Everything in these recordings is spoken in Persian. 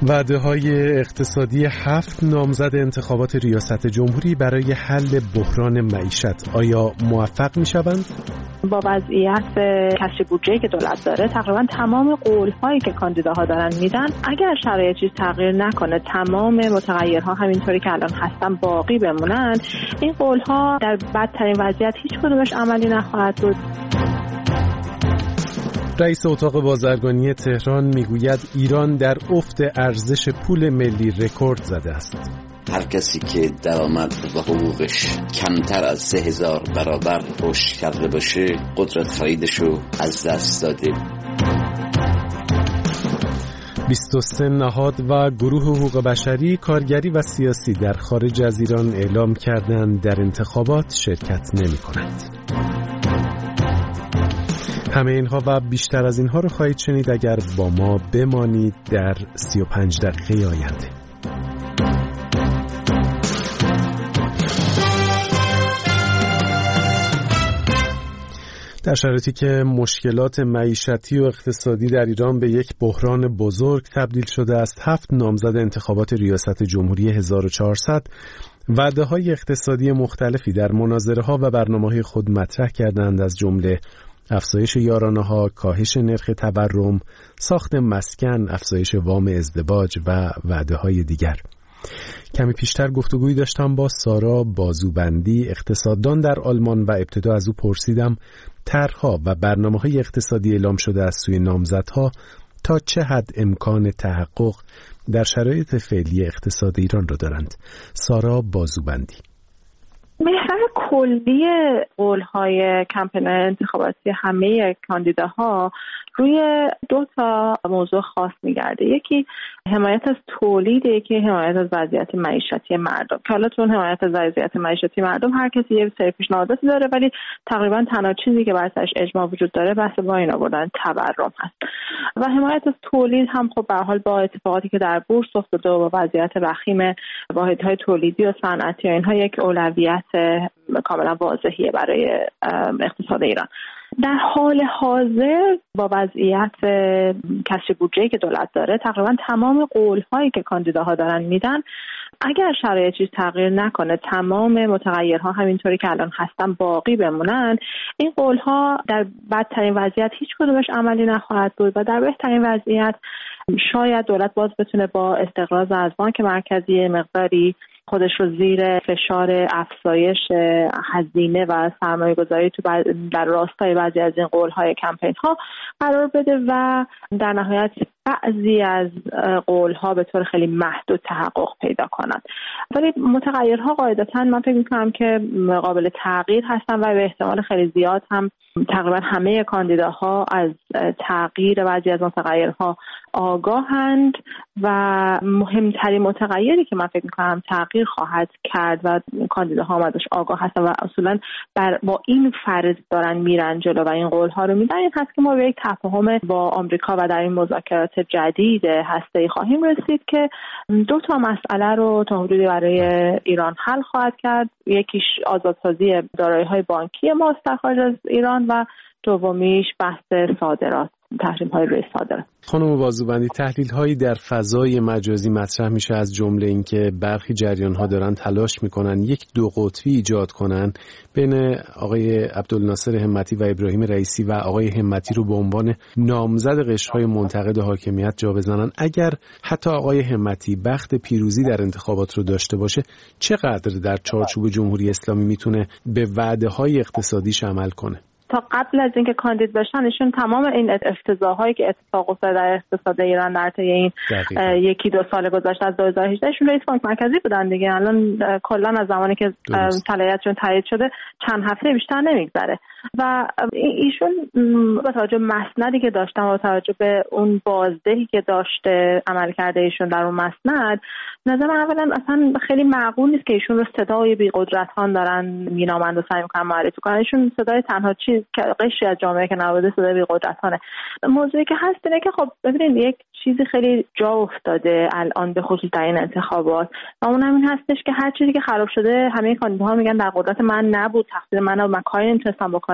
وعده‌های اقتصادی 7 نامزد انتخابات ریاست جمهوری برای حل بحران معیشت آیا موفق می‌شوند؟ با وضعیت کسری بودجه‌ای که دولت داره تقریبا تمام قول‌هایی که کاندیداها دارن میدن اگر شرایط چیز تغییر نکنه، تمام متغیرها همینطوری که الان هستن باقی بمونن، این قول‌ها در بدترین وضعیت هیچ کدومش عملی نخواهد بود. رئیس اتاق بازرگانی تهران میگوید ایران در افت ارزش پول ملی رکورد زده است. هر کسی که درآمد و حقوقش کمتر از 3000 برابر رشد کرده باشه قدرت خریدشو از دست داده. 23 نهاد و گروه حقوق بشری، کارگری و سیاسی در خارج از ایران اعلام کردند در انتخابات شرکت نمی‌کنند. همه اینها و بیشتر از اینها رو خواهید شنید اگر با ما بمانید در 35 دقیقه آینده. در شرایطی که مشکلات معیشتی و اقتصادی در ایران به یک بحران بزرگ تبدیل شده است، 7 نامزد انتخابات ریاست جمهوری 1400 وعده‌های اقتصادی مختلفی در مناظره‌ها و برنامه‌های خود مطرح کردند، از جمله افزایش یارانه‌ها، کاهش نرخ تورم، ساخت مسکن، افزایش وام ازدواج و وعده‌های دیگر. کمی پیشتر گفتگویی داشتم با سارا بازوبندی، اقتصاددان در آلمان، و ابتدا از او پرسیدم طرح‌ها و برنامه‌های اقتصادی اعلام شده از سوی نامزدها تا چه حد امکان تحقق در شرایط فعلی اقتصاد ایران را دارند. سارا بازوبندی: محور کلی قول‌های کمپین انتخاباتی همه کاندیداها روی 2 موضوع خاص می‌گرده. یکی حمایت از تولید، یکی حمایت از وضعیت معیشتی مردم. که حالا تو حمایت از وضعیت معیشتی مردم هر کسی یه سری پیشنهاداتی داره، ولی تقریبا تنها چیزی که برایش اجماع وجود داره بحث با این آوردن تورم هست. و حمایت از تولید هم خب به هر حال با اتفاقاتی که در بورس افتاده و وضعیت وخیم واحدهای تولیدی و صنعتی و اینها یک اولویت کاملا واضحیه برای اقتصاد ایران. در حال حاضر با وضعیت کسری بودجه‌ای که دولت داره تقریبا تمام قول‌هایی که کاندیداها دارن میدن اگر شرایط چیز تغییر نکنه، تمام متغیرها همینطوری که الان هستن باقی بمونن، این قول‌ها در بدترین وضعیت هیچ کدومش عملی نخواهد بود و در بهترین وضعیت شاید دولت باز بتونه با استقراض از بانک مرکزی مقداری خودش رو زیر فشار افزایش هزینه و سرمایه‌گذاری تو در راستای بعضی از این قول‌های کمپین‌ها قرار بده و در نهایت بعضی از قول‌ها به طور خیلی محدود تحقق پیدا کنند. ولی متغیرها قاعدتاً من فکر می‌کنم که قابل تغییر هستن و به احتمال خیلی زیاد هم تقریبا همه کاندیداها از تغییر بعضی از متغیرها آگاهند و مهمترین متغیری که من فکر می‌کنم تغییر خواهد کرد و کاندیداها آمدش آگاه هستن و اصولاً با این فرض دارن میرن جلو و این قول‌ها رو میدن، این هست که ما به یک تفاهم با آمریکا و در این مذاکرات جدید هسته‌ای خواهیم رسید که 2 مسئله رو تا حدودی برای ایران حل خواهد کرد. یکیش آزادسازی دارایی‌های بانکی ماست در خارج از ایران و دومیش بحث صادرات، تحریم‌های روی صادرات. خانم بازوبندی، تحلیل‌هایی در فضای مجازی مطرح میشه، از جمله اینکه برخی جریان‌ها دارن تلاش میکنن یک 2 قطبی ایجاد کنن بین آقای عبدالناصر همتی و ابراهیم رئیسی و آقای همتی رو به عنوان نامزد قشرهای منتقد حاکمیت جا بزنن. اگر حتی آقای همتی بخت پیروزی در انتخابات رو داشته باشه، چقدر در چارچوب جمهوری اسلامی میتونه به وعده‌های اقتصادیش عمل کنه؟ تا قبل از اینکه کاندید بشن ایشون تمام این افتضاحایی که اتفاق افتاد در اقتصاد ایران در طی این 1-2 سال گذشته از 2018 ایشون رئیس بانک مرکزی بودن دیگه. الان کلا از زمانی که صلاحیتشون تایید شده چند هفته بیشتر نمیگذره و ایشون با توجه به مسندی که داشتن و با توجه به اون بازدهی که داشته عمل کرده ایشون در اون مسند، نظر من اولا اصلا خیلی معقول نیست که ایشون رو صدای بی‌قدرتان دارن مینامند و سعی می‌کنن معرفی کنن. ایشون صدای تنها چیز که قشری از جامعه که نبوده صدای بی‌قدرتانه. موضوعی که هست اینه که خب ببینید یک چیزی خیلی جا افتاده الان به خصوص در این انتخابات و اون هم این هستش که هر چیزی که خراب شده همه کاندیداها میگن در قدرت من نبود، تقصیر من و من کاری نمی‌تونستم بکنم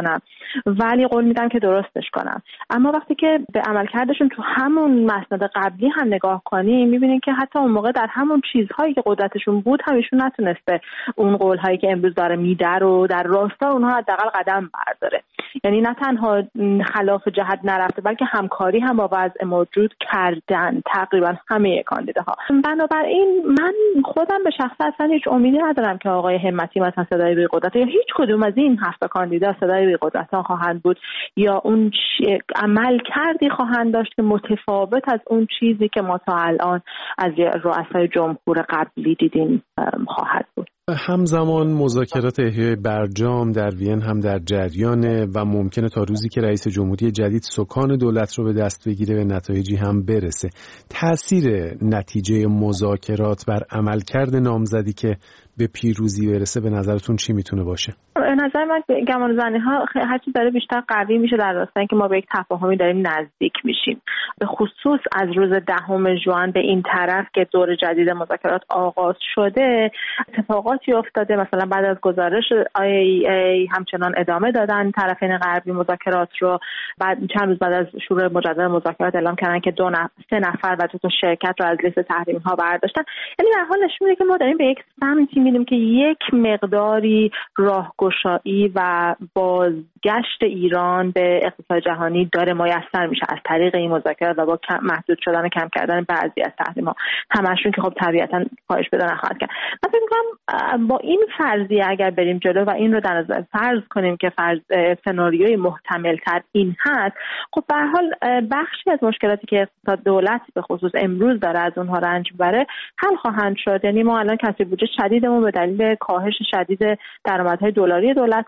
کنم، ولی قول میدم که درستش کنم. اما وقتی که به عملکردشون تو همون مسند قبلی هم نگاه کنیم میبینیم که حتی اون موقع در همون چیزهایی که قدرتشون بود همیشون نتونسته اون قولهایی که امروز داره میده رو در راستای اونها حداقل قدم برداره. یعنی نه تنها خلاف جهت نرفته بلکه همکاری هم با وضع موجود کردن تقریبا همه کاندیداها. بنابراین من خودم به شخص اصلا هیچ امیدی ندارم که آقای همتی مثلا صدای بی قدرت یا هیچ کدوم از این 7 کاندیدا صدای بی قدرت خواهند بود یا اون عمل کردی خواهند داشت که متفاوت از اون چیزی که ما تا الان از رؤسای جمهور قبلی دیدیم خواهد بود. همزمان مذاکرات احیای برجام در وین هم در جریانه و ممکنه تا روزی که رئیس جمهوری جدید سکان دولت رو به دست بگیره به نتایجی هم برسه. تأثیر نتیجه مذاکرات بر عملکرد نامزدی که به پیروزی برسه به نظرتون چی میتونه باشه؟ به نظر من گمانه‌زنی ها هرچی داره بیشتر قوی میشه در راستای اینکه ما به یک تفاهمی داریم نزدیک میشیم. به خصوص از روز 10 ژوئن به این طرف که دور جدید مذاکرات آغاز شده اتفاقاتی افتاده. مثلا بعد از گزارش IAEA همچنان ادامه دادن طرفین غربی مذاکرات رو. بعد چند روز بعد از شروع مجدد مذاکرات اعلام کردن که 3 نفر و 2 شرکت رو از لیست تحریم ها برداشتن. یعنی در حال نشون میده که ما داریم به یک سمتی میریم که یک مقداری راهگشایی و بازگشت ایران به اقتصاد جهانی داره میسر میشه از طریق این مذاکرات و با محدود شدن و کم کردن بعضی از تحریم‌ها، همشون که خب طبیعتاً کاهش پیدا نخواهد کرد. من فکر می‌کنم با این فرضیه اگر بریم جلو و این رو در نظر فرض کنیم که سناریوی محتمل‌تر این هست، خب به هر حال بخشی از مشکلاتی که اقتصاد دولت به خصوص امروز داره از اونها رنج می‌بره حل خواهند شد. یعنی ما الان کسری بودجه شدیدمون به دلیل کاهش شدید درآمدهای دلاری دولت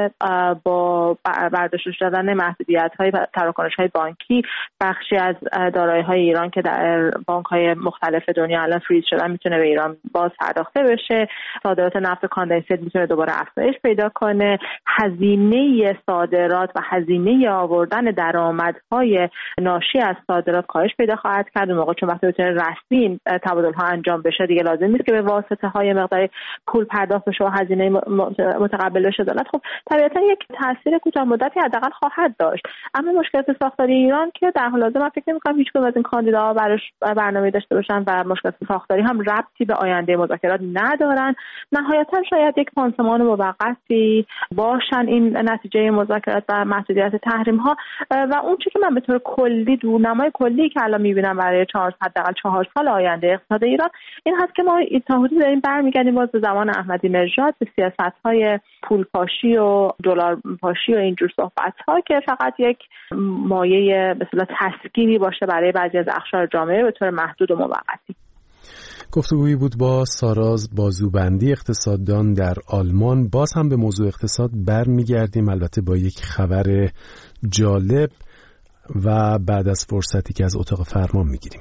با برداشت شدن محدودیت‌های و تراکنش‌های بانکی، بخشی از دارایی‌های ایران که در بانک‌های مختلف دنیا الان فریز شدن میتونه به ایران باز پرداخته بشه، صادرات نفت کاندنسیت میتونه دوباره افزایش پیدا کنه، هزینه صادرات و هزینه آوردن درآمدهای ناشی از صادرات کاهش پیدا خواهد کرد. اون موقع چون وقتی بتونه رسمی تبادل‌ها انجام بشه دیگه لازم نیست که به واسطه‌های مقداری پول پرداخت بشه و هزینه متقبل بشه دولت. خب طبیعتا یک تاثیر کوتاه مدتی حداقل خواهد داشت. اما مشکلات ساختاری ایران که در حال حاضر من فکر نمی‌کنم هیچ کدوم از این کاندیداها براش برنامه داشته باشن و مشکلات ساختاری هم ربطی به آینده مذاکرات ندارن. نهایتا شاید یک پانسمان موقتی باشن این نتیجه مذاکرات و محدودیت تحریم‌ها. و اون چیزی که من به طور کلی دورنمای کلی که الان می‌بینم برای 4 سال آینده اقتصاد ایران این هست که ما تا حدودی داریم برمیگردیم باز به زمان احمدی نژاد به سیاست‌های پولپاشی و دلار پاشی و اینجور صحبت‌ها که فقط یک مایه به اصطلاح تسکینی باشه برای بعضی از اقشار جامعه به طور محدود و موقتی. گفتگویی بود با ساراز بازوبندی، اقتصاددان در آلمان. باز هم به موضوع اقتصاد برمیگردیم، البته با یک خبر جالب و بعد از فرصتی که از اتاق فرمان میگیریم.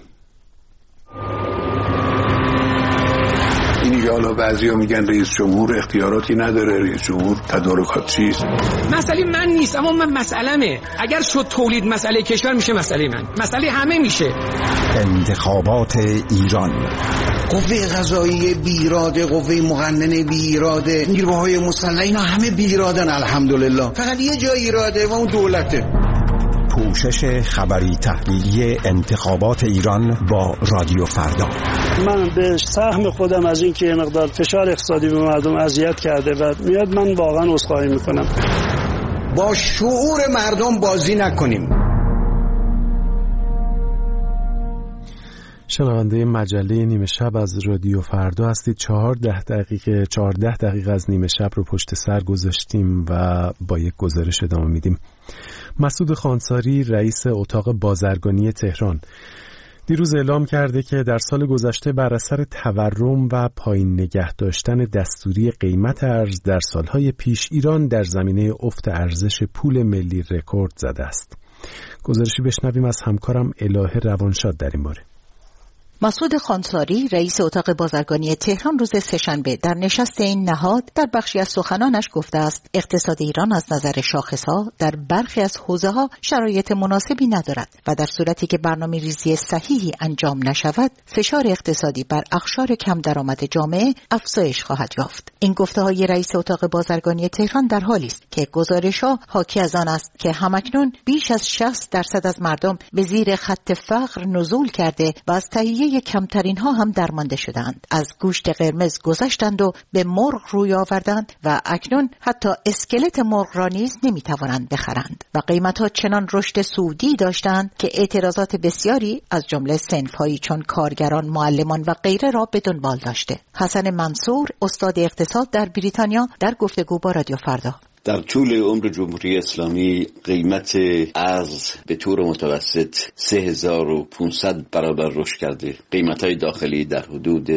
این حالا بعضیا میگن رئیس جمهور اختیاراتی نداره، رئیس جمهور تدارکات چیست؟ مسئله من نیست، اما من مسئله‌مه. اگر شد تولید مسئله کشور میشه مسئله من، مسئله همه میشه. انتخابات ایران. قوه قضاییه بیراده، قوه مقننه بیراده، نیروهای مسلح اینا همه بیرادن الحمدلله. فقط یه جای ایراده و اون دولته. پوشش خبری تحلیلی انتخابات ایران با رادیو فردا. من به سهم خودم از این که یه مقدار فشار اقتصادی به مردم اذیت کرده و میاد من واقعا عذرخواهی میکنم. با شعور مردم بازی نکنیم. شنونده مجله نیمه شب از رادیو فردا هستید. 14 دقیقه از نیمه شب رو پشت سر گذاشتیم و با یک گزارش ادامه میدیم. مسعود خانساری رئیس اتاق بازرگانی تهران دیروز اعلام کرده که در سال گذشته بر اثر تورم و پایین نگه داشتن دستوری قیمت ارز در سالهای پیش ایران در زمینه افت ارزش پول ملی رکورد زده است. گزارشی بشنویم از همکارم الهه روانشاد در این باره. مسعود خانساری رئیس اتاق بازرگانی تهران روز سه‌شنبه در نشست این نهاد در بخشی از سخنانش گفته است اقتصاد ایران از نظر شاخص‌ها در برخی از حوزه‌ها شرایط مناسبی ندارد و در صورتی که برنامه‌ریزی صحیحی انجام نشود فشار اقتصادی بر اقشار کم درآمد جامعه افزایش خواهد یافت. این گفته‌های رئیس اتاق بازرگانی تهران در حالی است که گزارش‌ها حاکی از آن است که همکنون بیش از 60% از مردم به زیر خط فقر نزول کرده و از تهیه کمترین ها هم درمانده شدند. از گوشت قرمز گذشتند و به مرغ روی آوردند و اکنون حتی اسکلت مرغ را نیز نمیتوانند بخرند و قیمت ها چنان رشد صعودی داشتند که اعتراضات بسیاری از جمله صنف‌هایی چون کارگران، معلمان و غیره را به دنبال داشته. حسن منصور استاد اقتصاد در بریتانیا در گفتگو با رادیو فردا: در طول عمر جمهوری اسلامی قیمت ارز به طور متوسط 3500 برابر رشد کرده. قیمت‌های داخلی در حدود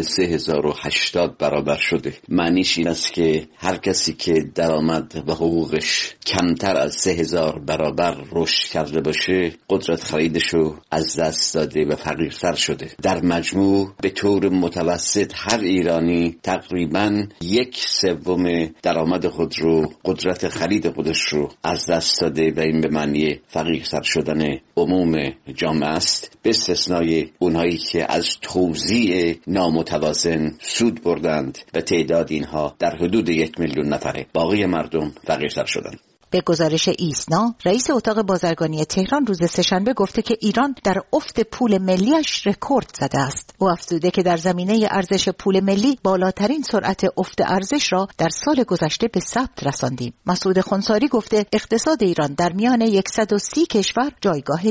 3080 برابر شده. معنیش این است که هر کسی که درآمد و حقوقش کمتر از 3000 برابر رشد کرده باشه قدرت خریدشو از دست داده و فقیرتر شده. در مجموع به طور متوسط هر ایرانی تقریباً 1/3 درآمد خود رو قدرت خرید خودش رو از دست داده و این به معنی فقیرتر شدن عموم جامعه است، به استثنای اونهایی که از توزیع نامتوازن سود بردند و تعداد اینها در حدود 1 میلیون نفره. باقی مردم فقیرتر شدند. به گزارش ایسنا، رئیس اتاق بازرگانی تهران روز سه‌شنبه گفته که ایران در افت پول ملیش رکورد زده است. او افزوده که در زمینه ارزش پول ملی بالاترین سرعت افت ارزش را در سال گذشته به ثبت رساندیم. مسعود خانساری گفته اقتصاد ایران در میان 130 کشور جایگاه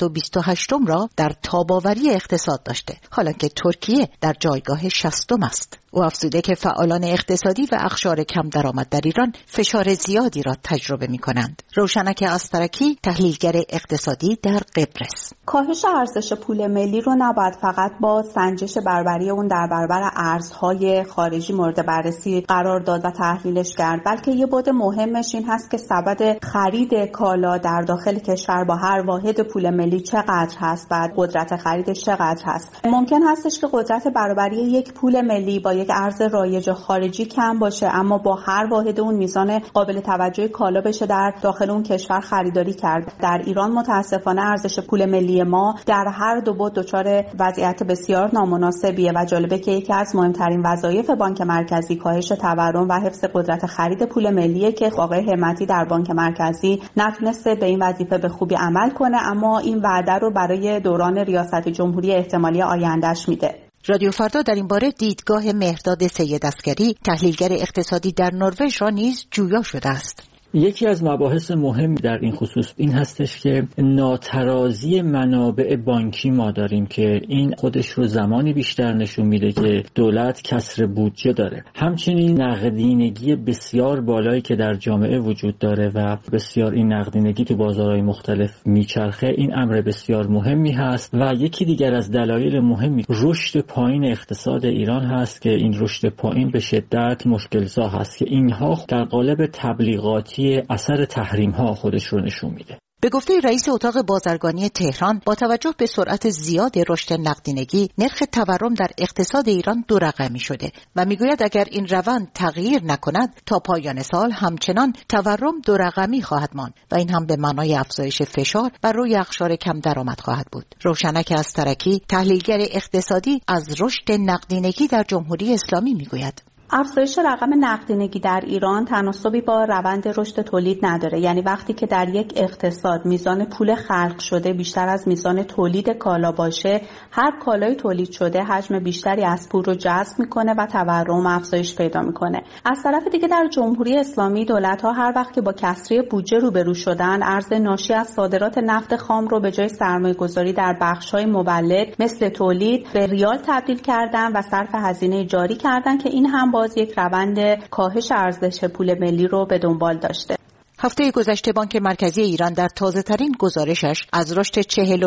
128م را در تاب‌آوری اقتصاد داشته، حالا که ترکیه در جایگاه 60م است. او افزوده که فعالان اقتصادی و اقشار کم درآمد در ایران فشار زیادی را تجربه می‌کنند. روشنک استرکی، تحلیلگر اقتصادی در قبرس: کاهش ارزش پول ملی رو نباید فقط با سنجش برابری اون در برابر ارزهای خارجی مورد بررسی قرار داد و تحلیلش کرد، بلکه یه بعد مهمش این هست که سبد خرید کالا در داخل کشور با هر واحد پول ملی چقدر هست و قدرت خریدش چقدر هست. ممکن هستش که قدرت برابری یک پول ملی با یک ارز رایج خارجی کم باشه، اما با هر واحد اون میزان قابل توجه کالا بشه در داخل اون کشور خریداری کرد. در ایران متاسفانه ارزش پول ملی ما در هر دو بعد دچار وضعیت بسیار نامناسبیه و جالبه که یکی از مهمترین وظایف بانک مرکزی کاهش تورم و حفظ قدرت خرید پول ملیه که آقای همتی در بانک مرکزی نتونسته به این وظیفه به خوبی عمل کنه، اما این وعده رو برای دوران ریاست جمهوری احتمالی آیندهش میده. رادیو فردا در این باره دیدگاه مهرداد سید عسکری، تحلیلگر اقتصادی در نروژ را نیز جویا شده است. یکی از مباحث مهم در این خصوص این هستش که ناترازی منابع بانکی ما داریم که این خودش رو زمانی بیشتر نشون میده که دولت کسر بودجه داره. همچنین نقدینگی بسیار بالایی که در جامعه وجود داره و بسیار این نقدینگی تو بازارهای مختلف میچرخه، این امر بسیار مهمی هست و یکی دیگر از دلایل مهمی رشد پایین اقتصاد ایران هست که این رشد پایین به شدت مشکل‌زا هست که اینها در قالب تبلیغاتی اثر تحریم ها خودش رو نشون میده. به گفته رئیس اتاق بازرگانی تهران، با توجه به سرعت زیاد رشد نقدینگی، نرخ تورم در اقتصاد ایران 2 رقمی شده و میگوید اگر این روند تغییر نکند تا پایان سال همچنان تورم 2 رقمی خواهد ماند و این هم به معنای افزایش فشار بر روی اقشار کم درآمد خواهد بود. روشنک استرکی، تحلیلگر اقتصادی، از رشد نقدینگی در جمهوری اسلامی میگوید: افزایش رقم نقدینگی در ایران تناسبی با روند رشد تولید نداره. یعنی وقتی که در یک اقتصاد میزان پول خلق شده بیشتر از میزان تولید کالا باشه، هر کالای تولید شده حجم بیشتری از پول رو جذب میکنه و تورم افزایش پیدا میکنه. از طرف دیگه در جمهوری اسلامی دولت‌ها هر وقت که با کسری بودجه روبرو شدن، ارز ناشی از صادرات نفت خام رو به جای سرمایه‌گذاری در بخش‌های مولد مثل تولید به ریال تبدیل کردن و صرف هزینه جاری کردن که این هم باز یک روند کاهش ارزش پول ملی رو به دنبال داشته. هفته گذشته بانک مرکزی ایران در تازه‌ترین گزارشش از رشد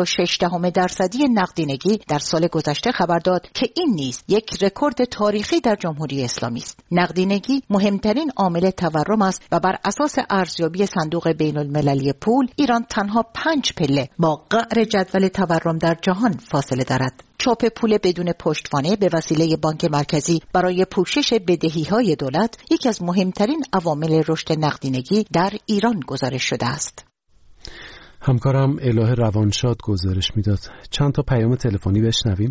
46% نقدینگی در سال گذشته خبر داد که این نیز یک رکورد تاریخی در جمهوری اسلامی است. نقدینگی مهمترین عامل تورم است و بر اساس ارزیابی صندوق بین‌المللی پول، ایران تنها 5 پله با قعر جدول تورم در جهان فاصله دارد. چاپ پول بدون پشتوانه به وسیله بانک مرکزی برای پوشش بدهی‌های دولت یکی از مهمترین عوامل رشد نقدینگی در ایران گزارش شده است. همکارم الهه روانشاد گزارش میداد. چند تا پیام تلفنی بشنویم.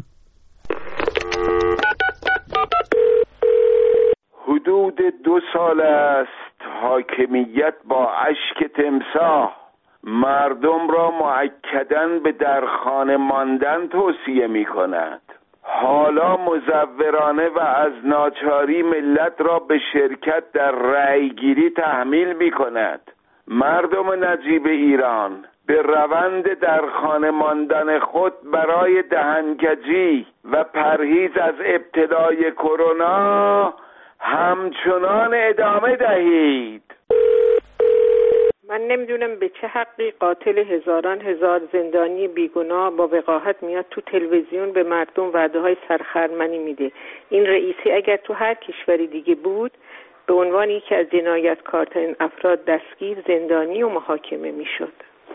حدود 2 سال است حاکمیت با اشک تمساح مردم را مؤکداً به درخانه ماندن توصیه می کند. حالا مزورانه و از ناچاری ملت را به شرکت در رأیگیری تحمیل می کند. مردم نجیب ایران به روند درخانه ماندن خود برای دهنکجی و پرهیز از ابتلای کرونا همچنان ادامه دهید. من نمیدونم به چه حقی قاتل هزاران هزار زندانی بیگناه با وقاحت میاد تو تلویزیون به مردم وعده‌های سرخرمنی میده. این رئیسی اگر تو هر کشوری دیگه بود به عنوان یکی از جنایتکارترین افراد دستگیر، زندانی و محاکمه میشد.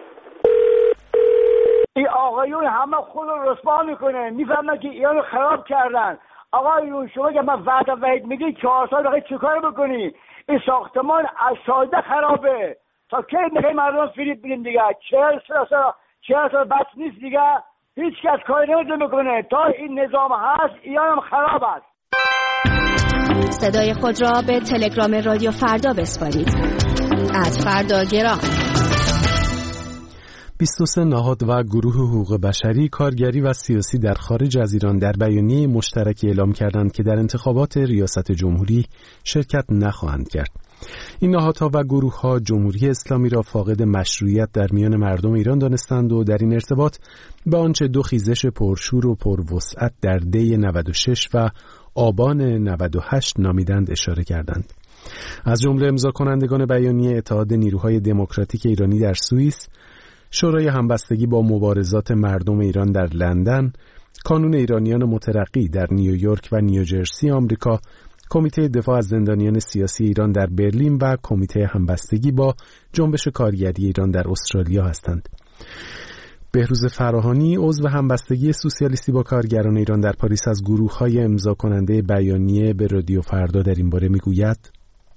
این آقایون همه خود رو رسوا میکنه، میفهمن که ایران خراب کردن. آقایون شما که من وعده وحید میگی 4 سال بخواید چیکار بکنی؟ این ساختمان از ساده خرابه. تا کی میخوای مردم فریب بدین دیگه؟ 40 سال بس نیست دیگه. هیچ کس کاری نمیکنه. تا این نظام هست ایران هم خراب است. صدای خود را به تلگرام رادیو فردا بسپارید. @فرداگرام. 23 نهاد و گروه حقوق بشری، کارگری و سیاسی در خارج از ایران در بیانیه مشترکی اعلام کردند که در انتخابات ریاست جمهوری شرکت نخواهند کرد. این نهادها و گروه‌ها جمهوری اسلامی را فاقد مشروعیت در میان مردم ایران دانستند و در این ارتباط به آنچه 2 خیزش پرشور و پروسعت در دی 96 و آبان 98 نامیدند اشاره کردند. از جمله امضا کنندگان بیانیه اتحاد نیروهای دموکراتیک ایرانی در سوئیس، شورای همبستگی با مبارزات مردم ایران در لندن، کانون ایرانیان مترقی در نیویورک و نیوجرسی آمریکا، کمیته دفاع از زندانیان سیاسی ایران در برلین و کمیته همبستگی با جنبش کارگری ایران در استرالیا هستند. بهروز فراهانی، عضو همبستگی سوسیالیستی با کارگران ایران در پاریس، از گروه‌های امضا کننده بیانیه به رادیو فردا در این باره میگوید: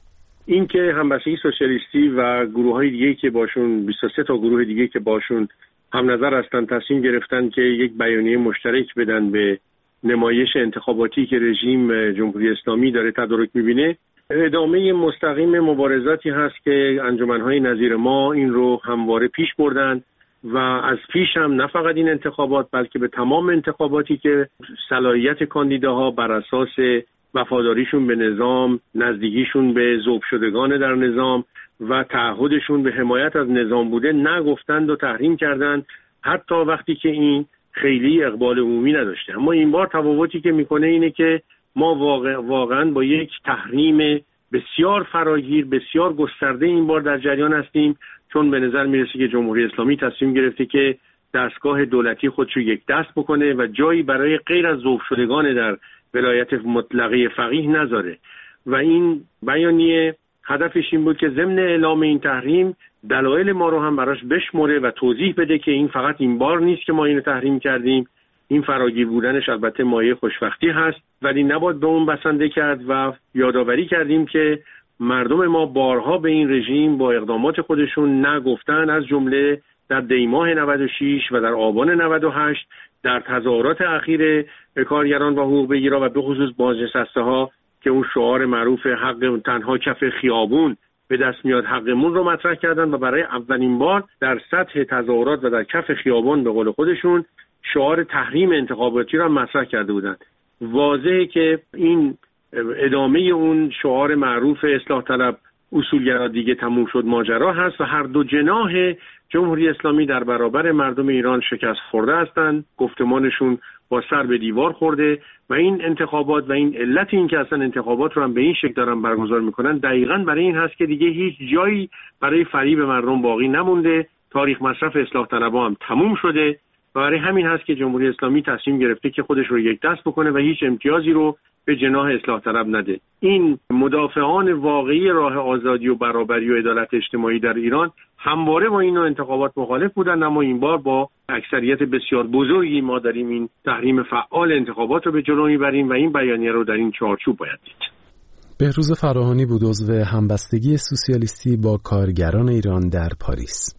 این که همبستگی سوسیالیستی و گروه‌های دیگه که باشون 23 تا گروه دیگه که باشون هم نظر هستن تصمیم گرفتن که یک بیانیه مشترک بدن به نمایش انتخاباتی که رژیم جمهوری اسلامی داره تدارک می‌بینه، ادامه مستقیم مبارزاتی هست که انجمن‌های نظیر ما این رو همواره پیش بردن و از پیش هم نه فقط این انتخابات بلکه به تمام انتخاباتی که صلاحیت کاندیداها بر اساس وفاداریشون به نظام، نزدیکیشون به ذوب شدگان در نظام و تعهدشون به حمایت از نظام بوده نگفتند و تحریم کردند، حتی وقتی که این خیلی اقبال عمومی نداشته. اما این بار تفاوتی که میکنه اینه که ما واقعا با یک تحریم بسیار فراگیر، بسیار گسترده این بار در جریان هستیم، چون به نظر میرسه که جمهوری اسلامی تصمیم گرفته که دستگاه دولتی خودشو یک دست بکنه و جایی برای غیر از ذوب شدگان در ولایت مطلقه فقیه نذاره و این بیانیه هدفش این بود که ضمن اعلام این تحریم دلایل ما رو هم براش بشمره و توضیح بده که این فقط این بار نیست که ما اینو تحریم کردیم، این فراگیر بودنش البته مایه خوشبختی هست ولی نباید به اون بسنده کرد و یادآوری کردیم که مردم ما بارها به این رژیم با اقدامات خودشون نگفتن، از جمله در دیماه 96 و در آبان 98 در تظاهرات اخیر کارگران و حقوق بگیرا و به خصوص بازنشسته‌ها که اون شعار معروف حق تنها کف خیابون به دست میاد حقمون رو مطرح کردن و برای اولین بار در سطح تظاهرات و در کف خیابان به قول خودشون شعار تحریم انتخاباتی رو مطرح کرده بودند. واضحه که این ادامه اون شعار معروف اصلاح طلب اصولگرا دیگه تموم شد ماجرا هست و هر دو جناح جمهوری اسلامی در برابر مردم ایران شکست خورده هستند، گفتمانشون با سر به دیوار خورده و این انتخابات و این علت این که اصلا انتخابات رو هم به این شکل دارن برگزار میکنن دقیقاً برای این هست که دیگه هیچ جایی برای فریب مردم باقی نمونده، تاریخ مصرف اصلاح طلبها هم تموم شده و برای همین هست که جمهوری اسلامی تصمیم گرفته که خودش رو یک دست بکنه و هیچ امتیازی رو به جناح اصلاح طلب نده. این مدافعان واقعی راه آزادی و برابری و عدالت اجتماعی در ایران همواره با این انتخابات مخالف بودن، اما این بار با اکثریت بسیار بزرگی ما داریم این تحریم فعال انتخابات رو به جلو میبریم و این بیانیه رو در این چارچوب باید دید. بهروز فراهانی بود عضو همبستگی سوسیالیستی با کارگران ایران در پاریس.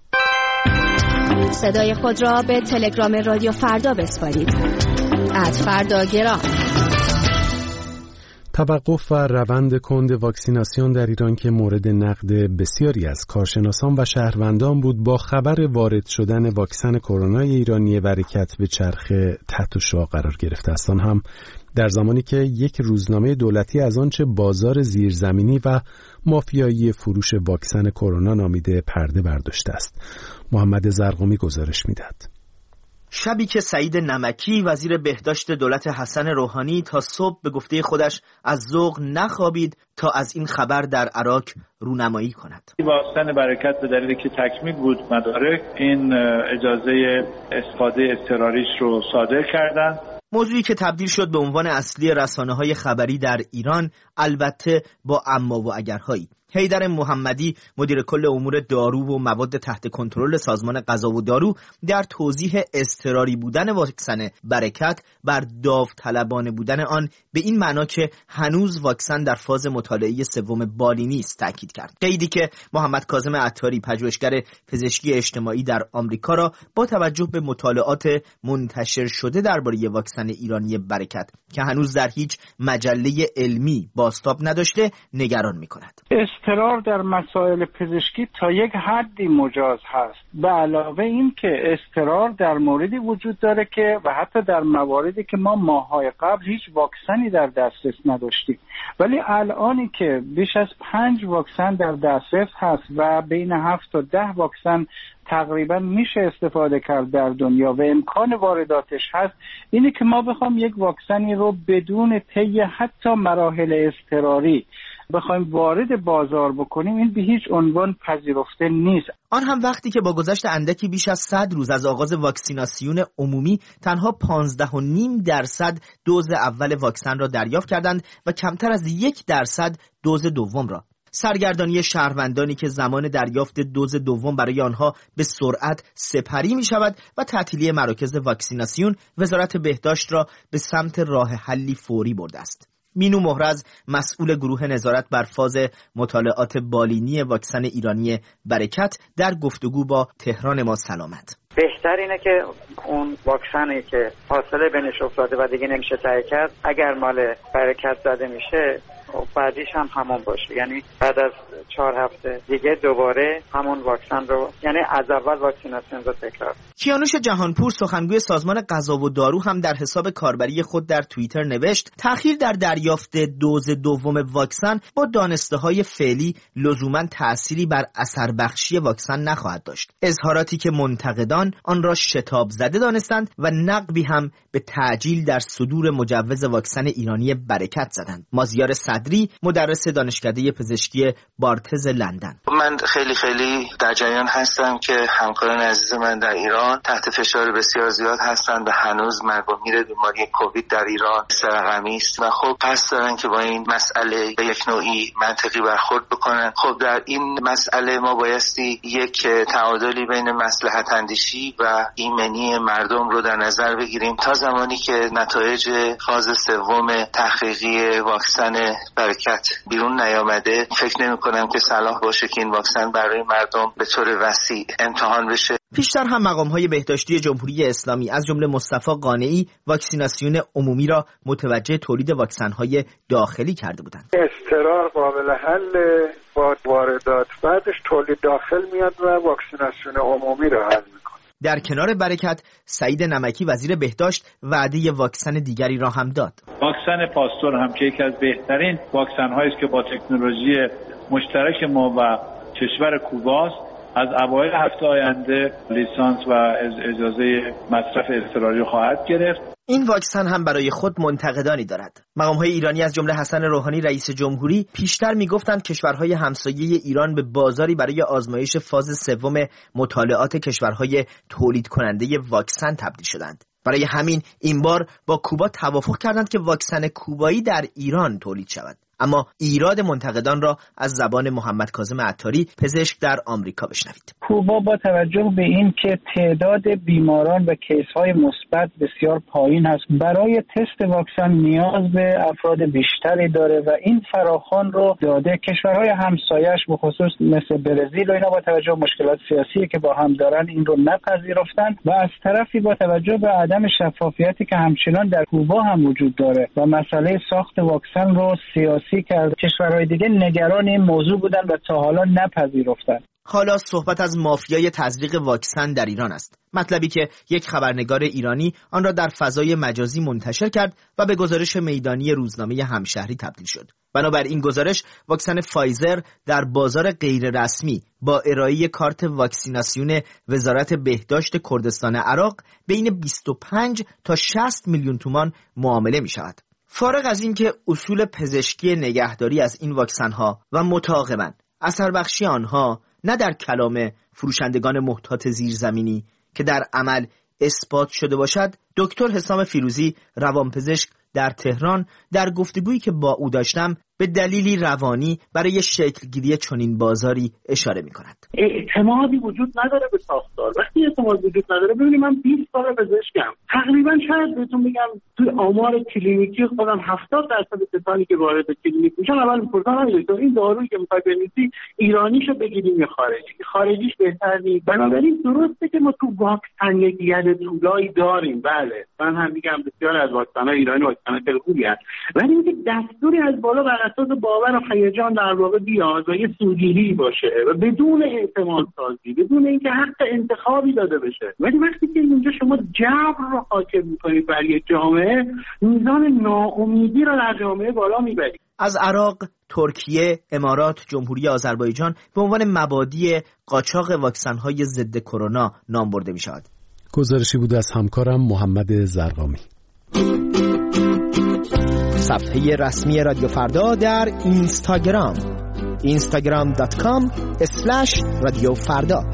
صدای خود را به تلگرام رادیو فردا بسپارید. @فرداگرام. توقف و روند کند واکسیناسیون در ایران که مورد نقد بسیاری از کارشناسان و شهروندان بود، با خبر وارد شدن واکسن کرونا ایرانی برکت به چرخ تحت شعاع قرار گرفته است، هم در زمانی که یک روزنامه دولتی از آنچه بازار زیرزمینی و مافیایی فروش واکسن کرونا نامیده پرده برداشته است. محمد زرقمی گزارش می‌دهد. شبی که سعید نمکی وزیر بهداشت دولت حسن روحانی تا صبح به گفته خودش از ذوق نخوابید تا از این خبر در عراق رونمایی کند. واکسن برکت به دلیلی که تکمیل بود مدارک، این اجازه استفاده اضطراریش رو صادر کردند. موضوعی که تبدیل شد به عنوان اصلی رسانه‌های خبری در ایران، البته با اما و اگرهایی. حیدر محمدی مدیر کل امور دارو و مواد تحت کنترل سازمان غذا و دارو در توضیح اضطراری بودن واکسن برکت بر داوطلبانه بودن آن به این معنا که هنوز واکسن در فاز مطالعه سوم بالینی است تاکید کرد. قیدی که محمد کاظم عطاری پژوهشگر پزشکی اجتماعی در آمریکا را با توجه به مطالعات منتشر شده درباره واکسن ایرانی برکت که هنوز در هیچ مجله علمی بازتاب نداشته نگران می‌کند. اضطرار در مسائل پزشکی تا یک حدی مجاز هست، به علاوه این که اضطرار در موردی وجود داره که و حتی در مواردی که ما ماه‌های قبل هیچ واکسنی در دسترس نداشتیم، ولی الانی که بیش از 5 واکسن در دسترس هست و بین 7 تا 10 واکسن تقریبا میشه استفاده کرد در دنیا و امکان وارداتش هست، اینه که ما بخوام یک واکسنی رو بدون طی حتی مراحل اضطراری بخوایم وارد بازار بکنیم، این به هیچ عنوان پذیرفته نیست. آن هم وقتی که با گذشت اندکی بیش از 100 روز از آغاز واکسیناسیون عمومی تنها 15.5% دوز اول واکسن را دریافت کردند و کمتر از 1% دوز دوم را. سرگردانی شهروندانی که زمان دریافت دوز دوم برای آنها به سرعت سپری می شود و تعطیلی مراکز واکسیناسیون وزارت بهداشت را به سمت راه حلی فوری برده است. مینو مهرز مسئول گروه نظارت بر فاز مطالعات بالینی واکسن ایرانی برکت در گفتگو با تهران ما سلامت. بهتر اینه که اون واکسنی که فاصله بینش افتاده و دیگه نمیشه تهیه کرد اگر مال برکت زده میشه بعدیش هم همون باشه، یعنی بعد از 4 هفته دیگه دوباره همون واکسن رو، یعنی از اول واکسیناسیون رو تکرار. کیانوش جهانپور سخنگوی سازمان غذا و دارو هم در حساب کاربری خود در توییتر نوشت تأخیر در دریافت دوز دوم واکسن با دانسته‌های فعلی لزوماً تأثیری بر اثر بخشی واکسن نخواهد داشت. اظهاراتی که منتقدان آن را شتاب زده دانستند و نقبی هم به تعجیل در صدور مجوز واکسن ایرانی برکت زدند. مازیار صدری مدرس دانشکده پزشکی بارتز لندن: من خیلی در جریان هستم که همکاران عزیز من در ایران تحت فشار بسیار زیاد هستند و هنوز مرگ و میر بیماری کووید در ایران سرقمی است و خب قصد دارن که با این مسئله به یک نوعی منطقی برخورد بکنن. خب در این مسئله ما بایستی یک تعادلی بین مصلحت اندیشی و ایمنی مردم رو در نظر بگیریم تا زمانی که نتایج فاز سوم تحقیقی واکسن برکت بیرون نیامده فکر نمی کنم که صلاح باشه که این واکسن برای مردم به طور وسیع امتحان بشه. پیشتر هم مقام‌های بهداشتی جمهوری اسلامی از جمله مصطفی قانعی واکسیناسیون عمومی را متوجه تولید واکسن‌های داخلی کرده بودند. اضطرار قابل حل با واردات، بعدش تولید داخل میاد و واکسیناسیون عمومی را حل میکنه. در کنار برکت سعید نمکی وزیر بهداشت وعده واکسن دیگری را هم داد. واکسن پاستور هم که یکی از بهترین واکسن‌هایی است که با تکنولوژی مشترک ما و کشور کوباست، از اوایل هفته آینده لیسانس و اجازه مصرف اضطراری خواهد گرفت. این واکسن هم برای خود منتقدانی دارد. مقام‌های ایرانی از جمله حسن روحانی رئیس جمهوری پیشتر می‌گفتند کشورهای همسایه ایران به بازاری برای آزمایش فاز سوم مطالعات کشورهای تولید کننده واکسن تبدیل شدند. برای همین این بار با کوبا توافق کردند که واکسن کوبایی در ایران تولید شود. اما ایراد منتقدان را از زبان محمد کاظم عطاری، پزشک در آمریکا، بشنوید. کوبا با توجه به این که تعداد بیماران و کیس‌های مثبت بسیار پایین است، برای تست واکسن نیاز به افراد بیشتری داره و این فراخوان رو داده. کشورهای همسایه‌اش به خصوص مثل برزیل و اینا با توجه به مشکلات سیاسی که با هم دارن این رو نپذیرفتن و از طرفی با توجه به عدم شفافیتی که همچنان در کوبا هم وجود داره و مسئله ساخت واکسن رو سیاسی کرد، کشورهای دیگه نگران این موضوع بودن و تا حالا نپذیرفتن. حالا صحبت از مافیای تزریق واکسن در ایران است. مطلبی که یک خبرنگار ایرانی آن را در فضای مجازی منتشر کرد و به گزارش میدانی روزنامه همشهری تبدیل شد. بنابر این گزارش، واکسن فایزر در بازار غیر رسمی با ارائه کارت واکسیناسیون وزارت بهداشت کردستان عراق بین 25 تا 60 میلیون تومان معامله می شود. فارغ از این که اصول پزشکی نگهداری از این واکسن‌ها و متعاقباً اثر بخشی آنها نه در کلام فروشندگان محتاط زیرزمینی که در عمل اثبات شده باشد، دکتر حسام فیروزی، روانپزشک در تهران، در گفتگویی که با او داشتم به دلیلی روانی برای شکلگیری چنین بازاری اشاره می‌کند. اعتمادی وجود نداره به ساختار. وقتی اعتماد وجود نداره، ببینید من 20 سال پزشکم، تقریبا شاید بهتون بگم توی آمار کلینیکی خودم 70% کسانی که وارد کلینیک میشن اول میپرسن تو این دارویی که میخوای بنویسی ایرانیشو بگیریم یا خارجیش بهتر نیست. بنابراین درسته که ما تو واکسن یک ید طولایی داریم، بله من هم میگم بسیار از واکسن‌های ایرانی واکسن خوبی هست، ولی اینکه دستوری از بالا بر اساس باور و هیجان در واقع بیاد و یه سوگیری باشه و بدون اعتماد سازی، بدون اینکه حق انتخابی داده بشه. ولی وقتی که اینجا شما جبر رو حاکم میکنید بر یک جامعه، میزان ناامیدی رو در جامعه بالا میبرید. از عراق، ترکیه، امارات، جمهوری آذربایجان به عنوان مبادی قاچاق واکسن‌های ضد کرونا نام برده می‌شود. گزارشی بود از همکارم محمد زرقامی. صفحه رسمی رادیو فردا در اینستاگرام instagram.com/رادیوفردا.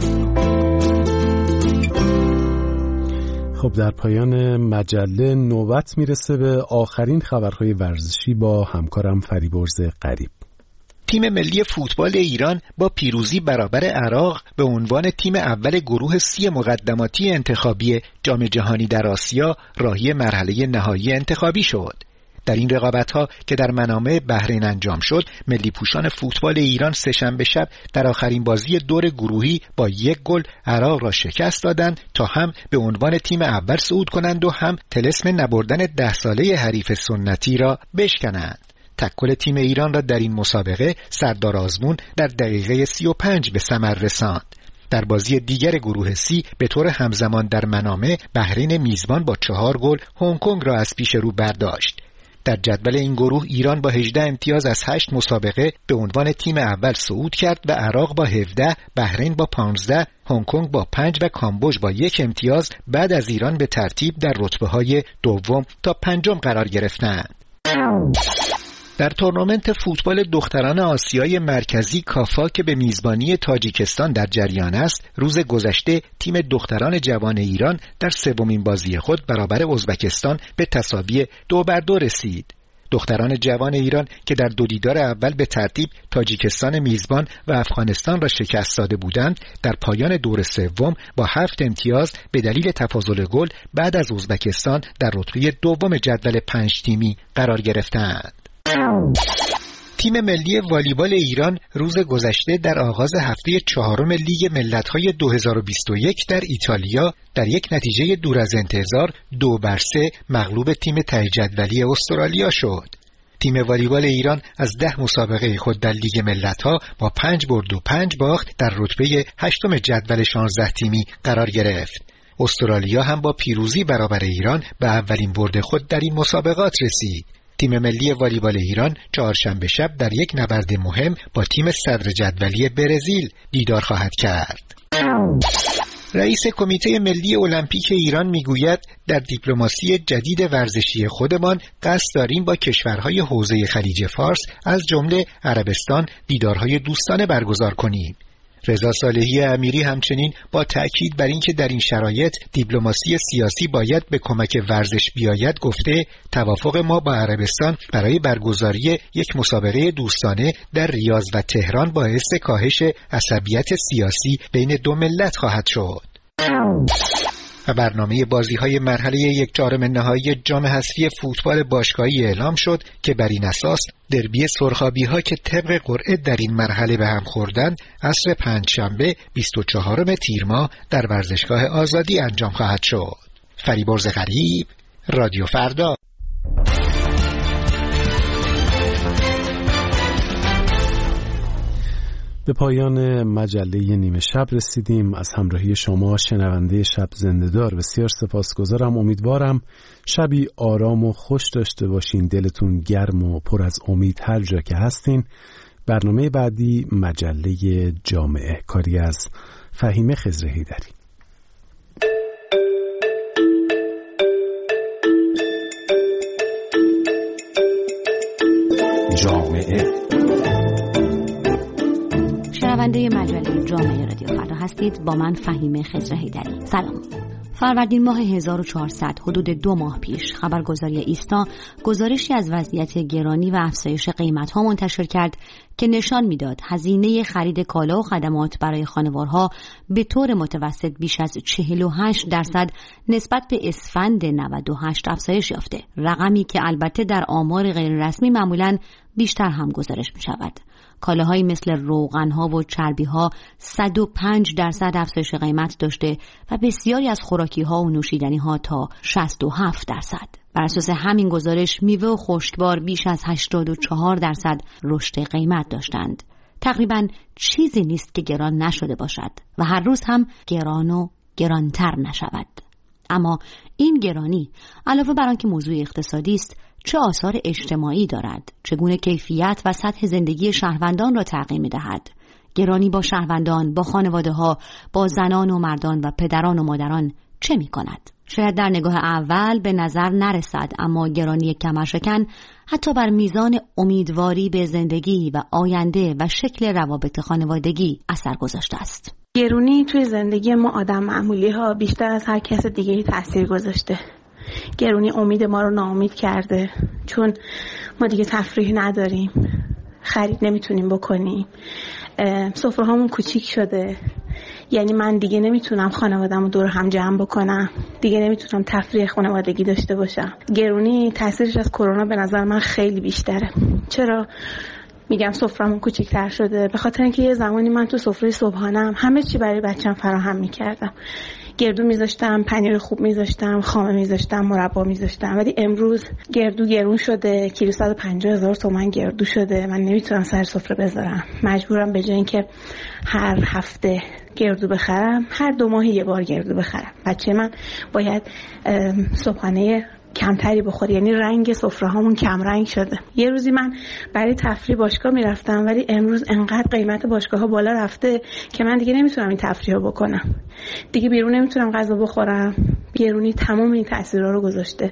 خب در پایان مجله نوبت میرسه به آخرین خبرهای ورزشی با همکارم فریبرز قریب. تیم ملی فوتبال ایران با پیروزی برابر عراق به عنوان تیم اول گروه C مقدماتی انتخابی جام جهانی در آسیا راهی مرحله نهایی انتخابی شد. در این رقابت‌ها که در منامه بحرین انجام شد، ملی پوشان فوتبال ایران سه‌شنبه شب در آخرین بازی دور گروهی با 1 گل عراق را شکست دادند تا هم به عنوان تیم اول صعود کنند و هم طلسم نبردن 10 ساله حریف سنتی را بشکنند. تکل تیم ایران را در این مسابقه سردار آزمون در دقیقه 35 به ثمر رساند. در بازی دیگر گروه C به طور همزمان در منامه بحرین میزبان با 4 گل هنگ کنگ را از پیش رو برداشت. در جدول این گروه ایران با 18 امتیاز از 8 مسابقه به عنوان تیم اول صعود کرد و عراق با 17، بحرین با 15، هنگ کنگ با 5 و کامبوج با 1 امتیاز بعد از ایران به ترتیب در رتبه‌های دوم تا پنجم قرار گرفتند. در تورنمنت فوتبال دختران آسیای مرکزی کافا که به میزبانی تاجیکستان در جریان است، روز گذشته تیم دختران جوان ایران در سومین بازی خود برابر ازبکستان به تساوی 2-2 رسید. دختران جوان ایران که در 2 دیدار اول به ترتیب تاجیکستان میزبان و افغانستان را شکست داده بودند، در پایان دور سوم با 7 امتیاز به دلیل تفاضل گل بعد از ازبکستان در رتبه دوم جدول 5 تیمی قرار گرفتند. تیم ملی والیبال ایران روز گذشته در آغاز هفته 4 لیگ ملت‌های 2021 در ایتالیا در یک نتیجه دور از انتظار 2-3 مغلوب تیم ته جدولی استرالیا شد. تیم والیبال ایران از 10 مسابقه خود در لیگ ملت‌ها با 5 برد و 5 باخت در رتبه 8 جدول 16 تیمی قرار گرفت. استرالیا هم با پیروزی برابر ایران به اولین برد خود در این مسابقات رسید. تیم ملی والیبال ایران چهارشنبه شب در یک نبرد مهم با تیم صدر جدولی برزیل دیدار خواهد کرد. رئیس کمیته ملی المپیک ایران میگوید در دیپلماسی جدید ورزشی خودمان قصد داریم با کشورهای حوزه خلیج فارس از جمله عربستان دیدارهای دوستانه برگزار کنیم. رضا صالحی امیری همچنین با تأکید بر اینکه در این شرایط دیپلماسی سیاسی باید به کمک ورزش بیاید گفته توافق ما با عربستان برای برگزاری یک مسابقه دوستانه در ریاض و تهران باعث کاهش عصبیت سیاسی بین دو ملت خواهد شد. و برنامه بازی‌های مرحله 1/4 نهایی جام حذفی فوتبال باشگاهی اعلام شد که بر این اساس دربی سرخابی‌ها که طبق قرعه در این مرحله به هم خوردند عصر پنجشنبه 24 تیر ماه در ورزشگاه آزادی انجام خواهد شد. فریبرز غریب، رادیو فردا. به پایان مجله نیمه شب رسیدیم. از همراهی شما شنونده شب زنده‌دار بسیار سپاسگزارم. امیدوارم شبی آرام و خوش داشته باشین، دلتون گرم و پر از امید هر جا که هستین. برنامه بعدی مجله جامعه، کاری از فهیمه خضرهیدری. جامعه شنونده مجله جامعه رادیو فردا هستید. با من فهیمه خضرهیدری. سلام. فروردین ماه 1400 حدود 2 ماه پیش خبرگزاری ایسنا گزارشی از وضعیت گرانی و افزایش قیمت‌ها منتشر کرد که نشان می‌داد هزینه خرید کالا و خدمات برای خانوارها به طور متوسط بیش از 48% نسبت به اسفند 98 افزایش یافته، رقمی که البته در آمار غیررسمی معمولاً بیشتر هم گزارش می‌شود. کالاهایی مثل روغن‌ها و چربی‌ها 105% افزایش قیمت داشته و بسیاری از خوراکی‌ها و نوشیدنی‌ها تا 67%. بر اساس همین گزارش میوه و خشکبار بیش از 84% رشد قیمت داشتند. تقریباً چیزی نیست که گران نشده باشد و هر روز هم گران و گرانتر نشود. اما این گرانی علاوه بر آنکه موضوع اقتصادی است، چه آثار اجتماعی دارد؟ چگونه کیفیت و سطح زندگی شهروندان را تغییر می‌دهد؟ گرانی با شهروندان، با خانواده‌ها، با زنان و مردان و پدران و مادران چه می‌کند؟ شاید در نگاه اول به نظر نرسد، اما گرانی کمرشکن حتی بر میزان امیدواری به زندگی و آینده و شکل روابط خانوادگی اثر گذاشته است. گرانی توی زندگی ما آدم معمولی‌ها بیشتر از هر کس دیگه‌ای تأثیر گذاشته. گرانی امید ما رو ناامید کرده، چون ما دیگه تفریح نداریم، خرید نمیتونیم بکنیم، سفره هامون کوچیک شده. یعنی من دیگه نمیتونم خانواده‌مو رو دور هم جمع بکنم، دیگه نمیتونم تفریح خانوادگی داشته باشم. گرانی تاثیرش از کرونا به نظر من خیلی بیشتره. چرا میگم سفره‌مون کوچیک‌تر شده؟ به خاطر اینکه یه زمانی من تو سفره صبحانه‌ام همه چی برای بچه‌م فراهم می‌کردم. گردو میذاشتم، پنیر خوب میذاشتم، خامه میذاشتم، مربا میذاشتم. ولی امروز گردو گرون شده، کیلو 150,000 تومان گردو شده. من نمیتونم سر سفره بذارم، مجبورم به جای اینکه هر هفته گردو بخرم، هر 2 ماه یه بار گردو بخرم. بچه من باید صبحانه کمتری بخوره، یعنی رنگ سفره هامون کم رنگ شده. یه روزی من برای تفریح باشگاه میرفتم، ولی امروز انقدر قیمت باشگاه ها بالا رفته که من دیگه نمیتونم این تفریح رو بکنم. دیگه بیرون نمیتونم غذا بخورم. گرونی تمام این تاثیرها رو گذاشته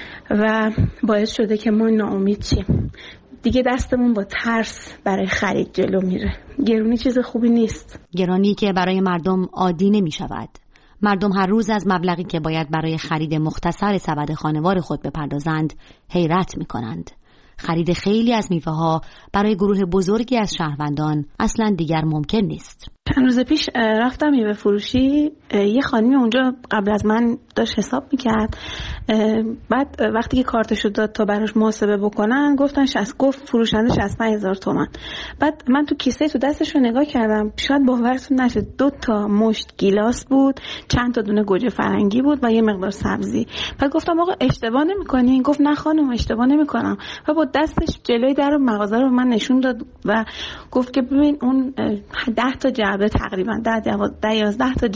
و باعث شده که ما ناامید شیم. دیگه دستمون با ترس برای خرید جلو میره. گرونی چیز خوبی نیست. گرانی که برای مردم عادی نمیشود. مردم هر روز از مبلغی که باید برای خرید مختصر سبد خانوار خود بپردازند حیرت می‌کنند. خرید خیلی از میوه‌ها برای گروه بزرگی از شهروندان اصلاً دیگر ممکن نیست. چند روز پیش رفتم میوه فروشی، یه خانمی اونجا قبل از من داشت حساب میکرد. بعد وقتی که کارتشو داد تا براش محاسبه بکنن گفت فروشنده 65,000 تومان. بعد من تو کیسه تو دستشو نگاه کردم، شاید باورتون نشه 2 تا مشت گیلاس بود، چند تا دونه گوجه فرنگی بود و یه مقدار سبزی. بعد گفتم آقا اشتباه نمی‌کنی؟ گفت نه خانم اشتباه نمی‌کنم. و با دستش جلوی در مغازه رو من نشون داد و گفت که ببین اون 10 تا جعبه تقریبا 10-11 تا جعبه جلوی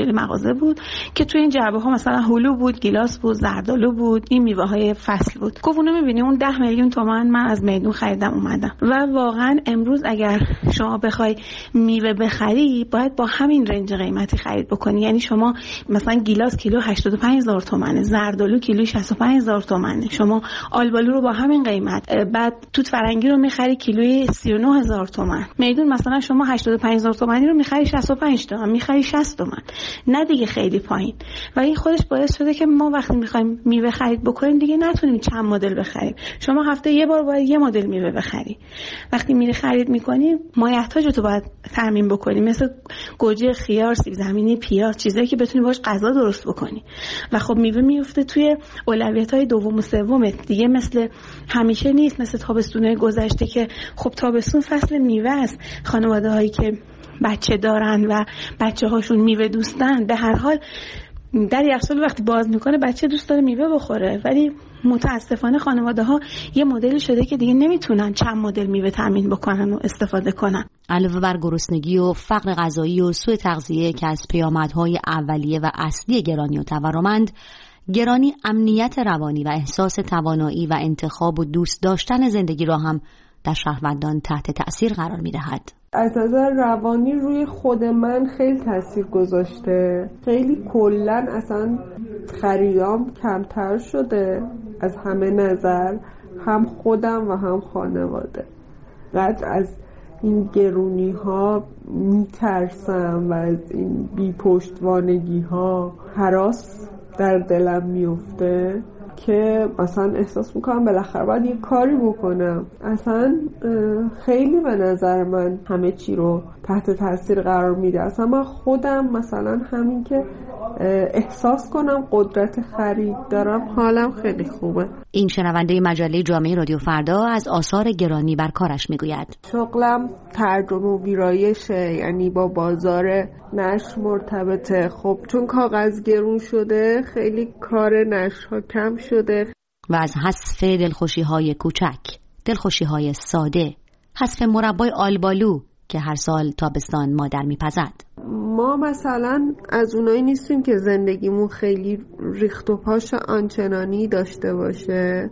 خیلی مغازه بود که توی این جعبه ها مثلا هلو بود، گیلاس بود، زردآلو بود، این میوه های فصل بود. گفت اونو میبینی اون 10 میلیون تومان من از میدون خریدم اومدم. و واقعا امروز اگر شما بخوای میوه بخری باید با همین رنج قیمتی خرید بکنی. یعنی شما مثلا گیلاس کیلو 85000 تومانه، زردآلو کیلو 65000 تومانه، شما آلبالو رو با همین قیمت، بعد توت فرنگی رو میخری کیلوی 39000 تومان. میدون مثلا شما 85000 تومانی رو میخری 65 تومن، میخری 60 تومن، نه دیگه خیلی پایین. و این خودش باعث شده که ما وقتی میخوایم میوه خرید بکنیم دیگه نتونیم چند مدل بخریم. شما هفته یه بار باید یه مدل میوه بخری. وقتی میری خرید میکنی مایحتاجتو باید تامین بکنی، مثل گوجه، خیار، سیب زمینی، پیاز، چیزایی که بتونی باش غذا درست بکنی. و خب میوه میفته توی اولویت‌های دوم و سوم دیگه، مثل همیشه نیست، مثل تابستونای گذشته که خب تابستون فصل میوه است. خانواده‌هایی که بچه دارن و بچه‌هاشون میوه دوستن، به هر حال در یخچال وقتی باز میکنه بچه دوست داره میوه بخوره، ولی متاسفانه خانواده‌ها یه مدلی شده که دیگه نمیتونن چند مدل میوه تامین بکنن و استفاده کنن. علاوه بر گرسنگی و فقر غذایی و سوء تغذیه که از پیامدهای اولیه و اصلی گرانی و تورمند، گرانی امنیت روانی و احساس توانایی و انتخاب و دوست داشتن زندگی را هم در شهروندان تحت تأثیر قرار می‌دهد. از نظر روانی روی خود من خیلی تأثیر گذاشته. خیلی کلاً اصلا خریدام کمتر شده از همه نظر، هم خودم و هم خانواده. قدر از این گرونی ها میترسم و از این بی‌پشتوانگی ها هراس در دلم میفته که مثلا احساس میکنم بالاخره باید یه کاری بکنم. اصلا خیلی به نظر من همه چی رو تحت تاثیر قرار میده. اصلا من خودم مثلا همین که احساس کنم قدرت خرید دارم حالم خیلی خوبه. این شنونده مجله جامعه رادیو فردا از آثار گرانی بر کارش میگوید. شغلم ترجمه و ویرایشه، یعنی با بازار نشر مرتبطه. خب چون کاغذ گرون شده خیلی کار نشرها کم شده و از حذف دلخوشی‌های کوچک، دلخوشی‌های ساده، حذف مربای آلبالو که هر سال تابستان مادر میپزد. ما مثلا از اونایی نیستیم که زندگیمون خیلی ریخت و پاش آنچنانی داشته باشه،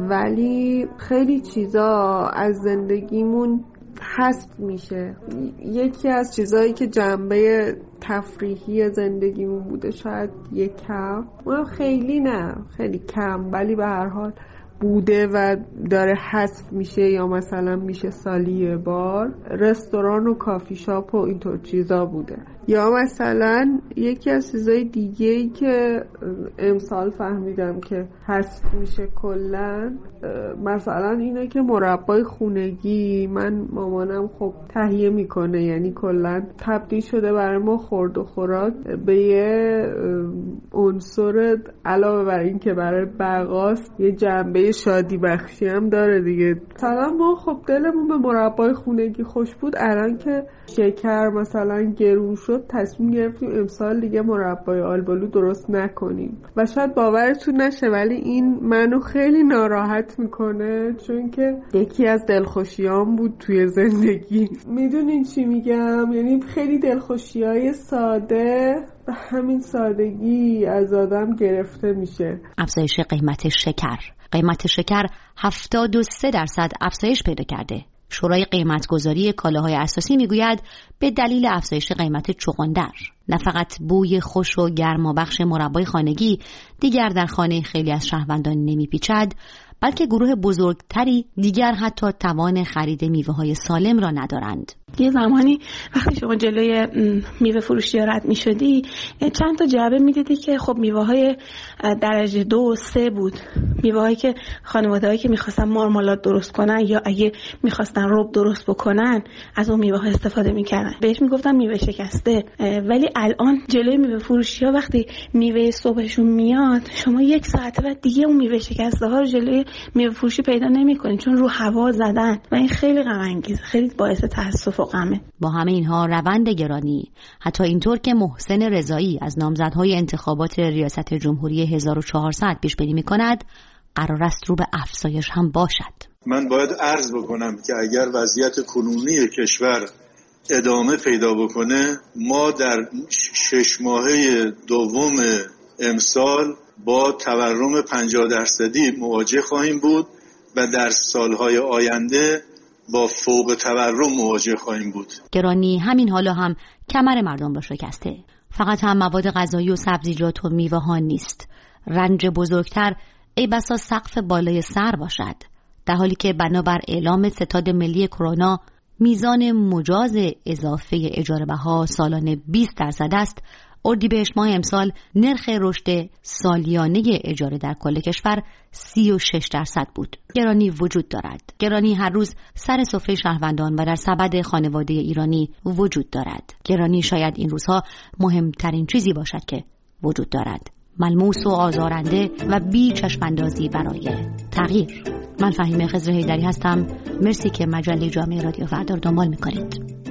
ولی خیلی چیزا از زندگیمون حذف میشه. یکی از چیزایی که جنبه تفریحی زندگیمون بوده شاید یکم، اونم خیلی نه، خیلی کم، ولی به هر حال بوده و داره حذف میشه، یا مثلا میشه سالی یه بار رستوران و کافی شاپ و اینطور چیزا بوده. یا مثلا یکی از چیزای دیگه‌ای که امسال فهمیدم که حذف میشه کلن، مثلا اینه که مربای خونگی من مامانم خب تهیه میکنه، یعنی کلن تبدیل شده برای ما خورد و خوراک به یه عنصر، علاوه بر این که برای بقاست یه جنبه شادی بخشی هم داره دیگه. مثلا ما خب دلمون به مربای خونگی خوش بود، الان که شکر مثلا گرون شد تصمیم گرفتیم امسال دیگه مربای آلبالو درست نکنیم و شاید باورتون نشه ولی این منو خیلی ناراحت میکنه، چون که یکی از دلخوشیام بود توی زندگی. میدونین چی میگم؟ یعنی خیلی دلخوشیای ساده به همین سادگی از آدم گرفته میشه. افزایش قیمت شکر. قیمت شکر 73% افزایش پیدا کرده. شورای قیمتگذاری کالاهای اساسی میگوید به دلیل افزایش قیمت چغندر نه فقط بوی خوش و گرمابخش مربای خانگی دیگر در خانه خیلی از شهروندان نمیپیچد، بلکه گروه بزرگتری دیگر حتی توان خرید میوه‌های سالم را ندارند. یه زمانی وقتی شما جلوی میوه فروشی رد می‌شدی چند تا جعبه می‌دیدی که خب میوه‌های درجه 2 و 3 بود، میوه‌هایی که خانواده‌هایی که می‌خواستن مارمالاد درست کنن یا اگه می‌خواستن رب درست بکنن از اون میوه‌ها استفاده می‌کردن، بهش می‌گفتن میوه شکسته. ولی الان جلوی میوه فروشی‌ها وقتی میوه صبحشون میاد شما یک ساعت بعد دیگه اون میوه شکسته ها رو جلوی میوه فروشی پیدا نمی‌کنید، چون رو هوا زدن و این خیلی غم انگیزه، خیلی باعث تأسف و غمه. با همه اینها روند گرانی حتی اینطور که محسن رضایی از نامزدهای انتخابات ریاست جمهوری 1400 پیش بینی می‌کند قرار است رو به افزایش هم باشد. من باید عرض بکنم که اگر وضعیت کنونی کشور ادامه پیدا بکنه، ما در 6 ماهه دوم امسال با تورم 50% مواجه خواهیم بود و در سالهای آینده با فوق تورم مواجه خواهیم بود. گرانی همین حالا هم کمر مردم را شکسته. فقط هم مواد غذایی و سبزیجات و میوه ها نیست. رنج بزرگتر ای بسا سقف بالای سر باشد، در حالی که بنابر اعلام ستاد ملی کرونا میزان مجاز اضافه اجاره بها سالانه 20% است. اردیبهشت ماه امسال نرخ رشد سالیانه اجاره در کل کشور 36% بود. گرانی وجود دارد. گرانی هر روز سر سفره شهروندان و در سبد خانواده ایرانی وجود دارد. گرانی شاید این روزها مهمترین چیزی باشد که وجود دارد. ملموس و آزارنده و بی چشماندازی برای تغییر. من فهیمه خضر حیدری هستم. مرسی که مجله جامعه رادیو فردا رو دنبال می‌کنید.